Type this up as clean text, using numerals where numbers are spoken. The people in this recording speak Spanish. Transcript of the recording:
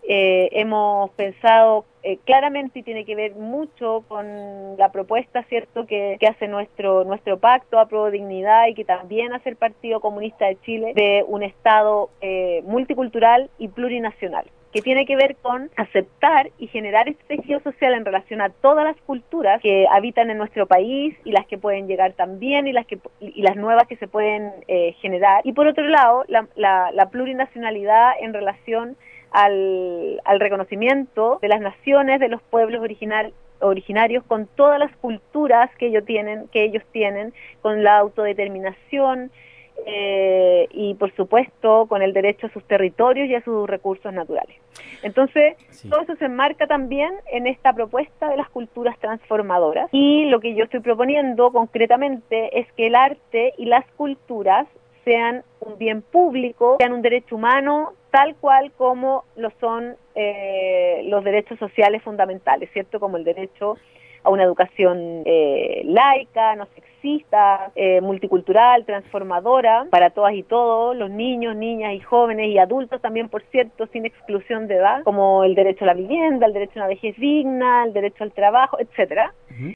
hemos pensado claramente, y tiene que ver mucho con la propuesta, ¿cierto?, que hace nuestro pacto Apruebo Dignidad, y que también hace el Partido Comunista de Chile, de un Estado multicultural y plurinacional, que tiene que ver con aceptar y generar este tejido social en relación a todas las culturas que habitan en nuestro país, y las que pueden llegar también, y las nuevas que se pueden generar. Y por otro lado, la plurinacionalidad en relación al reconocimiento de las naciones, de los pueblos originarios, con todas las culturas que ellos tienen, con la autodeterminación, y por supuesto con el derecho a sus territorios y a sus recursos naturales. Entonces, Sí. todo eso se enmarca también en esta propuesta de las culturas transformadoras, y lo que yo estoy proponiendo concretamente es que el arte y las culturas sean un bien público, sean un derecho humano, tal cual como lo son los derechos sociales fundamentales, ¿cierto? Como el derecho a una educación laica, no sexista, multicultural, transformadora, para todas y todos, los niños, niñas y jóvenes y adultos también, por cierto, sin exclusión de edad, como el derecho a la vivienda, el derecho a una vejez digna, el derecho al trabajo, etcétera. Ujú.